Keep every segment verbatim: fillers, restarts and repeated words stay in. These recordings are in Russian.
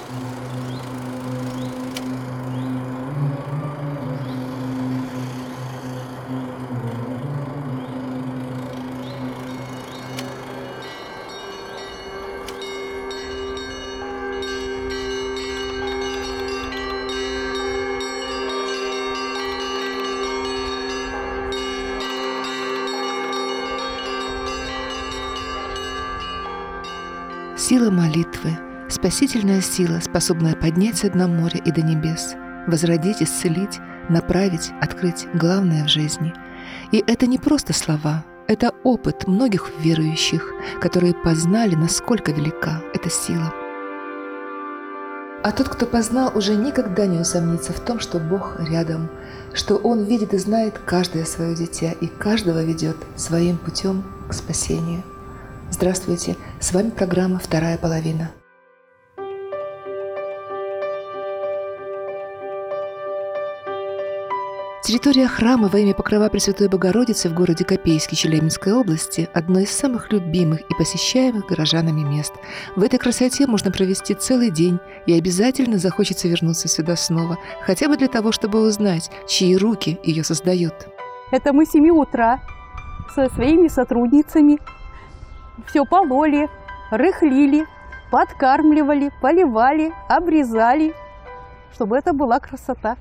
Сила молитвы, спасительная сила, способная поднять со дна моря и до небес, возродить, исцелить, направить, открыть главное в жизни. И это не просто слова, это опыт многих верующих, которые познали, насколько велика эта сила. А тот, кто познал, уже никогда не усомнится в том, что Бог рядом, что Он видит и знает каждое свое дитя и каждого ведет своим путем к спасению. Здравствуйте, с вами программа «Вторая половина». Территория храма во имя Покрова Пресвятой Богородицы в городе Копейске Челябинской области – одно из самых любимых и посещаемых горожанами мест. В этой красоте можно провести целый день, и обязательно захочется вернуться сюда снова, хотя бы для того, чтобы узнать, чьи руки ее создают. Это мы с семи утра со своими сотрудницами все пололи, рыхлили, подкармливали, поливали, обрезали, чтобы это была красота.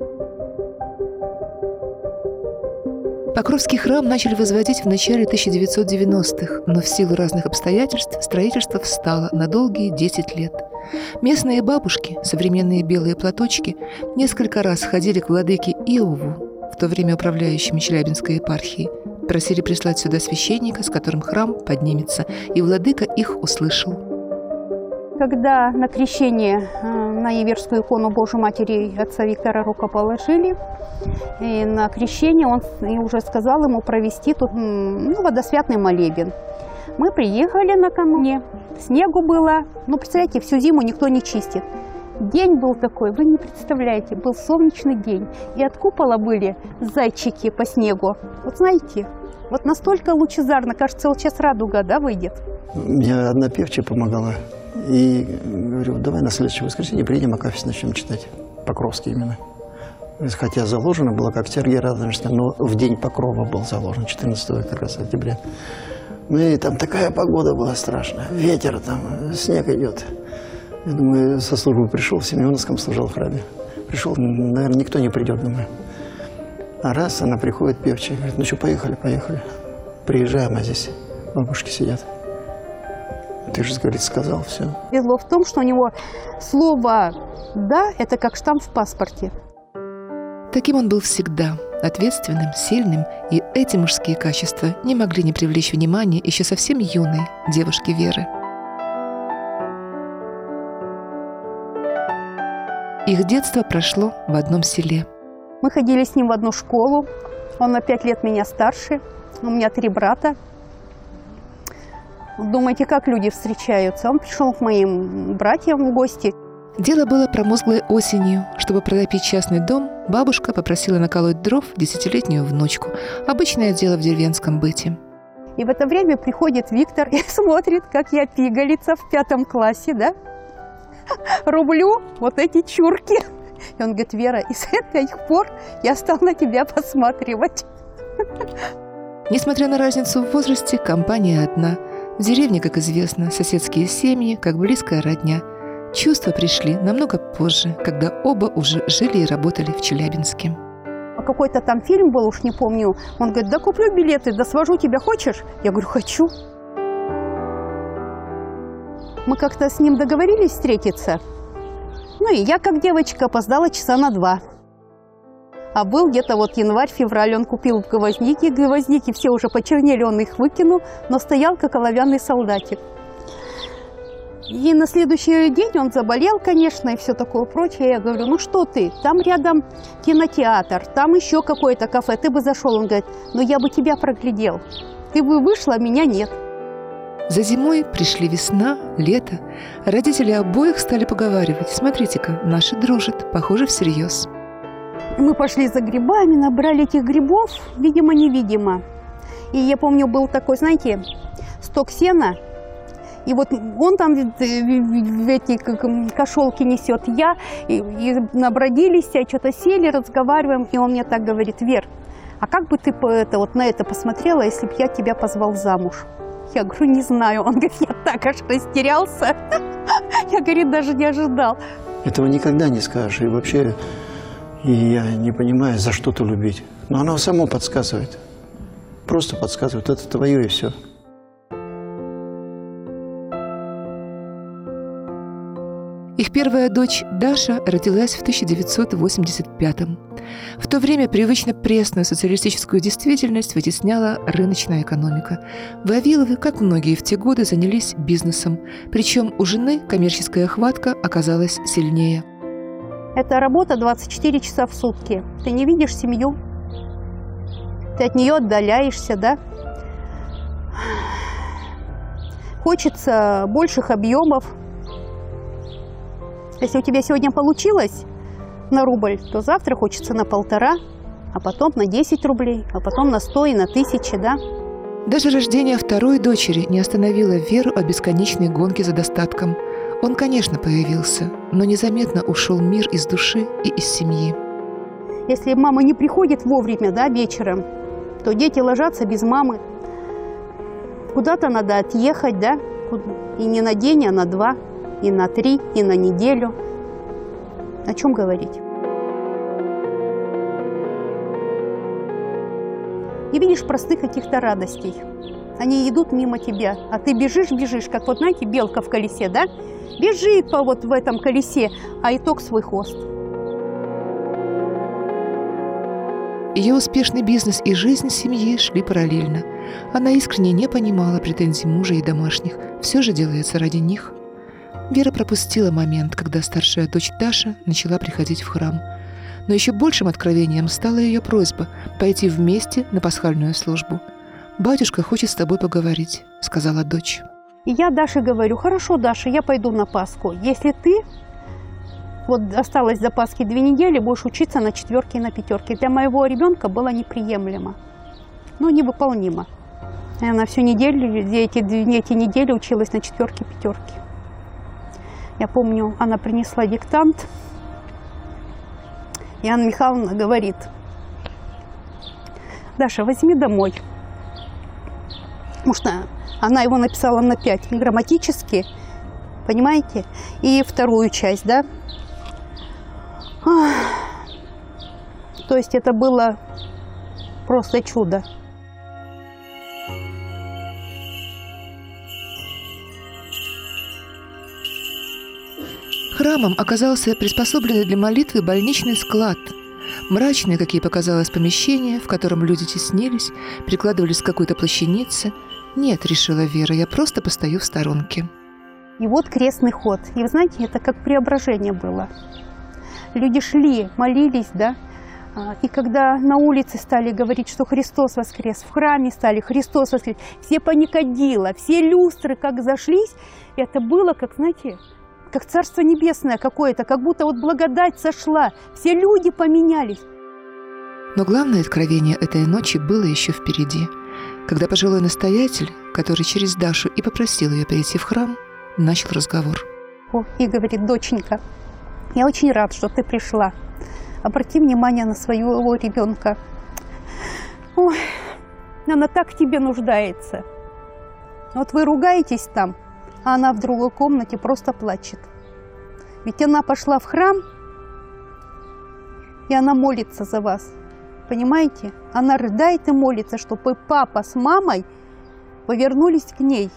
Покровский храм начали возводить в начале тысяча девятьсот девяностых, но в силу разных обстоятельств строительство встало на долгие десять лет. Местные бабушки, современные белые платочки, несколько раз ходили к владыке Иову, в то время управляющему Челябинской епархией, просили прислать сюда священника, с которым храм поднимется, и владыка их услышал. Когда на крещение на Иверскую икону Божией Матери отца Виктора рукоположили, и на крещение он уже сказал ему провести тут ну, водосвятный молебен. Мы приехали накануне, снегу было, ну, представляете, всю зиму никто не чистит. День был такой, вы не представляете, был солнечный день, и от купола были зайчики по снегу. Вот знаете, вот настолько лучезарно, кажется, вот сейчас радуга, да, выйдет. Мне одна певчая помогала, и говорю, давай на следующее воскресенье приедем, Акафист начнем читать, Покровский именно. Хотя заложено было как Сергей Радонежский, но в день Покрова был заложен, четырнадцатого как раз октября. Ну и там такая погода была страшная, ветер там, снег идет. Я думаю, со службы пришел, в Семеновском служил в храме. Пришел, наверное, никто не придет, думаю. А раз она приходит, певчая, говорит, ну что, поехали, поехали. Приезжаем, а здесь бабушки сидят. Ты же, говорит, сказал, все. Дело в том, что у него слово «да» – это как штамп в паспорте. Таким он был всегда, ответственным, сильным, и эти мужские качества не могли не привлечь внимания еще совсем юной девушки Веры. Их детство прошло в одном селе. Мы ходили с ним в одну школу. Он на пять лет меня старше. У меня три брата. Думаете, как люди встречаются? Он пришел к моим братьям в гости. Дело было промозглой осенью. Чтобы протопить частный дом, бабушка попросила наколоть дров десятилетнюю внучку. Обычное дело в деревенском быте. И в это время приходит Виктор и смотрит, как я пигалица в пятом классе, да? Рублю вот эти чурки. И он говорит, Вера, и с этих пор я стал на тебя посматривать. Несмотря на разницу в возрасте, компания одна. В деревне, как известно, соседские семьи, как близкая родня. Чувства пришли намного позже, когда оба уже жили и работали в Челябинске. Какой-то там фильм был, уж не помню. Он говорит, да куплю билеты, да свожу тебя, хочешь? Я говорю, хочу. Мы как-то с ним договорились встретиться. Ну и я, как девочка, опоздала часа на два. А был где-то вот январь-февраль, он купил гвоздики. Гвоздики все уже почернели, он их выкинул, но стоял как оловянный солдатик. И на следующий день он заболел, конечно, и все такое прочее. Я говорю, ну что ты, там рядом кинотеатр, там еще какое-то кафе, ты бы зашел. Он говорит, ну я бы тебя проглядел. Ты бы вышла, а меня нет. За зимой пришли весна, лето. Родители обоих стали поговаривать. Смотрите-ка, наши дружат, похоже, всерьез. Мы пошли за грибами, набрали этих грибов, видимо-невидимо. И я помню, был такой, знаете, сток сена, И вот он там в эти кошелки несет, я, и, и набродились, что-то сели, разговариваем, и он мне так говорит: Вер, а как бы ты это, вот на это посмотрела, если бы я тебя позвал замуж? Я говорю, не знаю. Он говорит, я так аж растерялся. Я, говорит, даже не ожидал. Этого никогда не скажешь. И вообще, и я не понимаю, за что-то любить. Но оно само подсказывает. Просто подсказывает. Это твое и все. Их первая дочь Даша родилась в тысяча девятьсот восемьдесят пятом. В то время привычно пресную социалистическую действительность вытесняла рыночная экономика. Вавиловы, как многие в те годы, занялись бизнесом. Причем у жены коммерческая хватка оказалась сильнее. Это работа двадцать четыре часа в сутки. Ты не видишь семью. Ты от нее отдаляешься, да? Хочется больших объемов. Если у тебя сегодня получилось на рубль, то завтра хочется на полтора, а потом на десять рублей, а потом на сто и на тысячи, да? Даже рождение второй дочери не остановило Веру от бесконечной гонки за достатком. Он, конечно, появился, но незаметно ушел мир из души и из семьи. Если мама не приходит вовремя, да, вечером, то дети ложатся без мамы. Куда-то надо отъехать, да? И не на день, а на два. И на три, и на неделю. О чем говорить? Не видишь простых каких-то радостей. Они идут мимо тебя, а ты бежишь, бежишь, как вот, знаете, белка в колесе, да? Бежит по вот в этом колесе, а итог свой хвост. Ее успешный бизнес и жизнь семьи шли параллельно. Она искренне не понимала претензий мужа и домашних. Все же делается ради них. Вера пропустила момент, когда старшая дочь Даша начала приходить в храм. Но еще большим откровением стала ее просьба пойти вместе на пасхальную службу. «Батюшка хочет с тобой поговорить», — сказала дочь. И я Даше говорю: хорошо, Даша, я пойду на Пасху. Если ты, вот осталось до Пасхи две недели, будешь учиться на четверке и на пятерке. Для моего ребенка было неприемлемо, ну, невыполнимо. И она всю неделю, эти, эти недели училась на четверке и пятерке. Я помню, она принесла диктант, и Анна Михайловна говорит: Даша, возьми домой. Потому что она его написала на пять грамматически, понимаете? И вторую часть, да? Ах. То есть это было просто чудо. Храмом оказался приспособленный для молитвы больничный склад. Мрачное, как ей показалось, помещение, в котором люди теснились, прикладывались к какой-то плащанице. «Нет», — решила Вера, — «я просто постою в сторонке». И вот крестный ход. И вы знаете, это как преображение было. Люди шли, молились, да? И когда на улице стали говорить, что Христос воскрес, в храме стали «Христос воскрес», все паникодило, все люстры как зашлись, и это было, как, знаете, как Царство Небесное какое-то, как будто вот благодать сошла, все люди поменялись. Но главное откровение этой ночи было еще впереди, когда пожилой настоятель, который через Дашу и попросил ее перейти в храм, начал разговор. О, и говорит: доченька, я очень рад, что ты пришла. Обрати внимание на своего ребенка. Ой, она так в тебе нуждается. Вот вы ругаетесь там, а она в другой комнате просто плачет. Ведь она пошла в храм, и она молится за вас. Понимаете? Она рыдает и молится, чтобы папа с мамой повернулись к ней.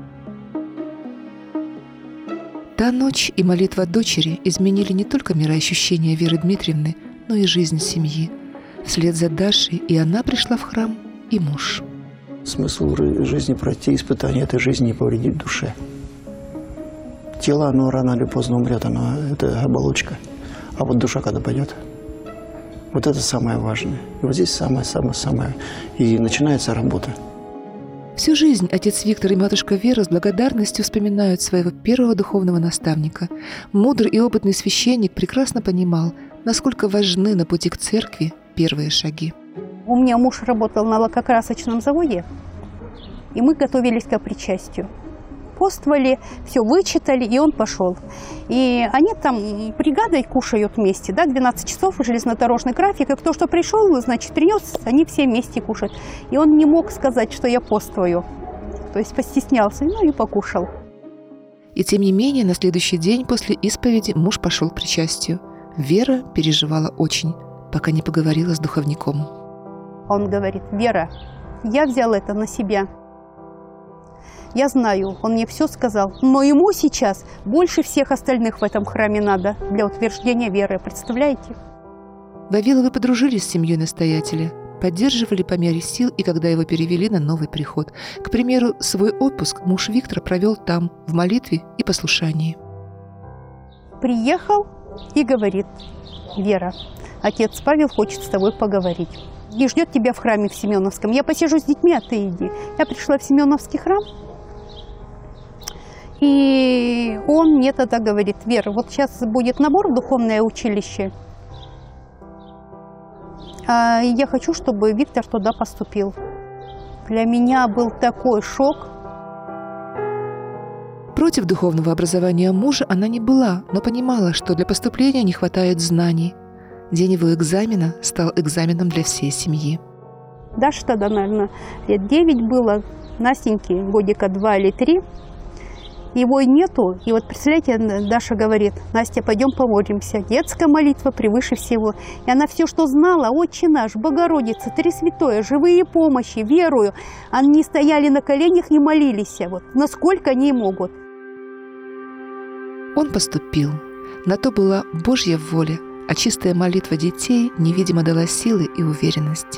Та ночь и молитва дочери изменили не только мироощущение Веры Дмитриевны, но и жизнь семьи. Вслед за Дашей и она пришла в храм, и муж. Смысл жизни — пройти испытание этой жизни и повредить душе. Тело, оно рано или поздно умрет, оно, это оболочка. А вот душа когда пойдет, вот это самое важное. И вот здесь самое-самое-самое. И начинается работа. Всю жизнь отец Виктор и матушка Вера с благодарностью вспоминают своего первого духовного наставника. Мудрый и опытный священник прекрасно понимал, насколько важны на пути к церкви первые шаги. У меня муж работал на лакокрасочном заводе, и мы готовились к причастию. поствовали, все вычитали, и он пошел. И они там бригадой кушают вместе, да, двенадцать часов, железнодорожный график, и кто что пришел, значит, принес, они все вместе кушают. И он не мог сказать, что я поствую, то есть постеснялся, ну и покушал. И тем не менее, на следующий день после исповеди муж пошел к причастию. Вера переживала очень, пока не поговорила с духовником. Он говорит: Вера, я взял это на себя. Я знаю, он мне все сказал, но ему сейчас больше всех остальных в этом храме надо для утверждения веры, представляете? Вавиловы подружились с семьей настоятеля, поддерживали по мере сил, и когда его перевели на новый приход. К примеру, свой отпуск муж Виктор провел там, в молитве и послушании. Приехал и говорит: Вера, отец Павел хочет с тобой поговорить. И ждет тебя в храме в Семеновском. Я посижу с детьми, а ты иди. Я пришла в Семеновский храм, и он мне тогда говорит: Вера, вот сейчас будет набор в духовное училище, а я хочу, чтобы Виктор туда поступил. Для меня был такой шок. Против духовного образования мужа она не была, но понимала, что для поступления не хватает знаний. День его экзамена стал экзаменом для всей семьи. Даше тогда, наверное, лет девять было, Настеньке годика два или три. Его нету. И вот, представляете, Даша говорит: Настя, пойдем помолимся. Детская молитва превыше всего. И она все, что знала: Отче наш, Богородица, Тресвятое, живые помощи, верую. Они стояли на коленях и молились. Вот, насколько они могут. Он поступил. На то была Божья воля, а чистая молитва детей невидимо дала силы и уверенность.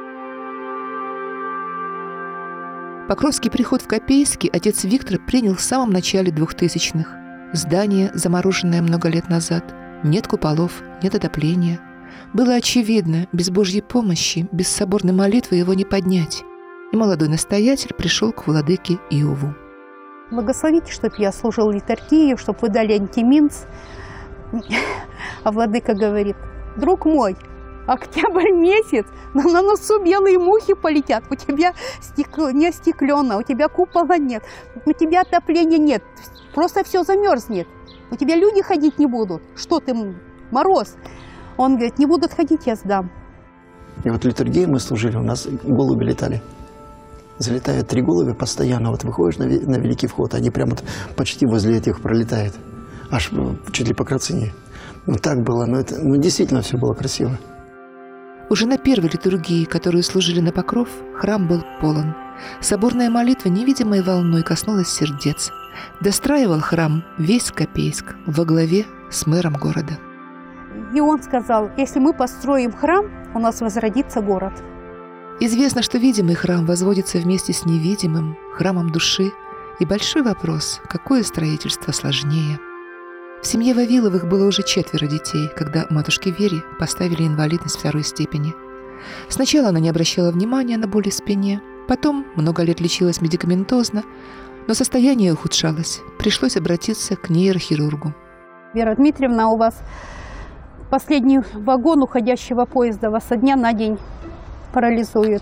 Покровский приход в Копейске отец Виктор принял в самом начале двухтысячных. Здание, замороженное много лет назад, нет куполов, нет отопления. Было очевидно, без Божьей помощи, без соборной молитвы его не поднять. И молодой настоятель пришел к владыке Иову. Благословите, чтобы я служил литургию, чтобы вы дали антиминц. А владыка говорит: друг мой, октябрь месяц, на носу белые мухи полетят, у тебя стекло, не остеклено, у тебя купола нет, у тебя отопления нет, просто все замерзнет, у тебя люди ходить не будут, что ты, мороз. Он говорит: не будут ходить, я сдам. И вот литургии мы служили, у нас голуби летали. Залетают три голубя постоянно, вот выходишь на, на великий вход, они прямо вот почти возле этих пролетают, аж чуть ли по крацине. Ну так было, ну, это, ну действительно все было красиво. Уже на первой литургии, которую служили на Покров, храм был полон. Соборная молитва невидимой волной коснулась сердец. Достраивал храм весь Копейск во главе с мэром города. И он сказал: если мы построим храм, у нас возродится город. Известно, что видимый храм возводится вместе с невидимым, храмом души. И большой вопрос, какое строительство сложнее. В семье Вавиловых было уже четверо детей, когда матушке Вере поставили инвалидность второй степени. Сначала она не обращала внимания на боли в спине, потом много лет лечилась медикаментозно, но состояние ухудшалось. Пришлось обратиться к нейрохирургу. Вера Дмитриевна, у вас последний вагон уходящего поезда вас со дня на день парализует.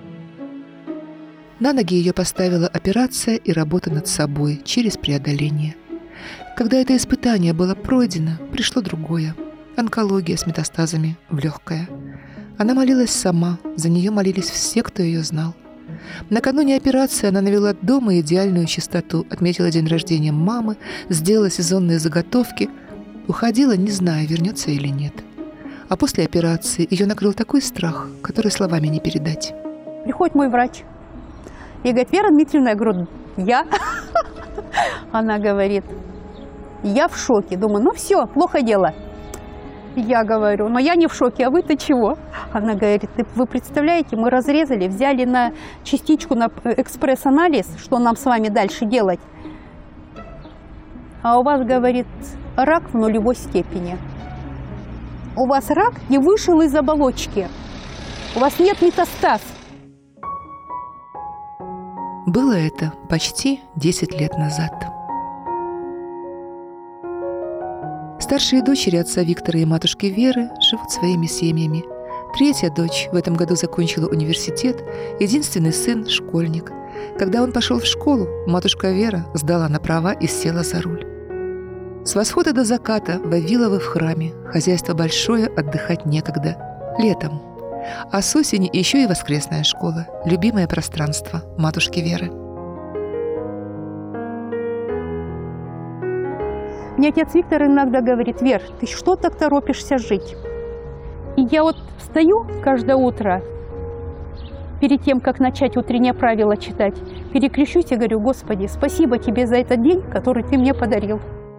На ноги ее поставила операция и работа над собой через преодоление. Когда это испытание было пройдено, пришло другое – онкология с метастазами в легкое. Она молилась сама, за нее молились все, кто ее знал. Накануне операции она навела дома идеальную чистоту, отметила день рождения мамы, сделала сезонные заготовки, уходила, не зная, вернется или нет. А после операции ее накрыл такой страх, который словами не передать. Приходит мой врач и говорит: Вера Дмитриевна, я говорю: я? Она говорит: я в шоке. Думаю, ну все, плохо дело. Я говорю: но я не в шоке, а вы-то чего? Она говорит: вы представляете, мы разрезали, взяли на частичку на экспресс-анализ, что нам с вами дальше делать. А у вас, говорит, рак в нулевой степени. У вас рак не вышел из оболочки. У вас нет метастаз. Было это почти десять лет назад. Старшие дочери отца Виктора и матушки Веры живут своими семьями. Третья дочь в этом году закончила университет, единственный сын – школьник. Когда он пошел в школу, матушка Вера сдала на права и села за руль. С восхода до заката Вавиловы в храме. Хозяйство большое, отдыхать некогда. Летом. А с осени еще и воскресная школа. Любимое пространство матушки Веры. Мне отец Виктор иногда говорит: Вер, ты что так торопишься жить? И я вот встаю каждое утро, перед тем, как начать утреннее правило читать, перекрещусь и говорю: Господи, спасибо тебе за этот день, который ты мне подарил.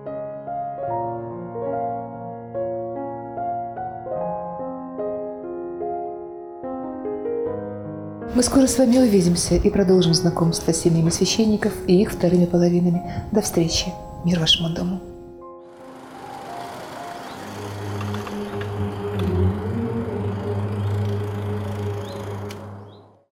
Мы скоро с вами увидимся и продолжим знакомство с семьями священников и их вторыми половинами. До встречи. Мир вашему дому.